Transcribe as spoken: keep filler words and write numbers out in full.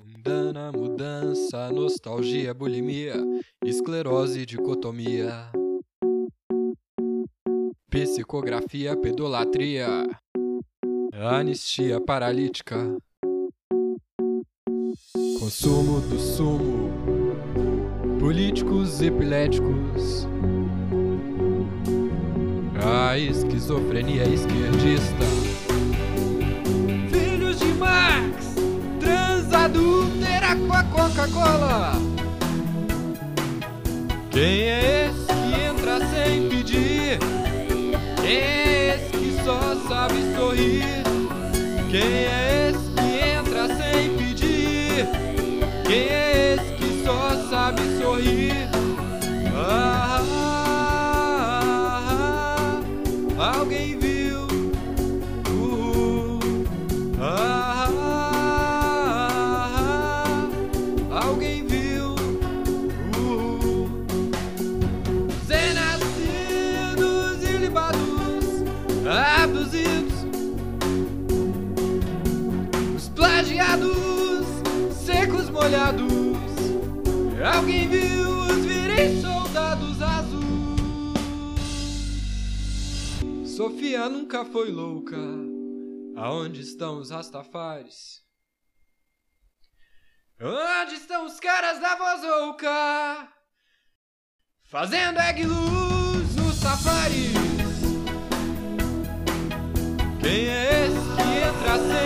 Mundana, mudança, nostalgia, bulimia, esclerose, dicotomia, psicografia, pedolatria, anistia paralítica, consumo do sumo, políticos epiléticos, a esquizofrenia esquerdista, filhos de Marx, transadúltera com a Coca-Cola. Quem é esse que entra sem pedir? Quem é esse que só sabe sorrir? Quem é esse que entra sem pedir? Quem é esse que só sabe sorrir? Ah, ah, ah, alguém viu? Uh, ah, ah, ah, alguém viu? Uh, recém-nascidos e libados, abduzidos, os plagiados, secos molhados. Alguém viu os viris soldados azuis? Sofia nunca foi louca. Aonde estão os rastafares? Onde estão os caras da voz rouca? Fazendo egg luz nos safaris. Quem é esse que entra sem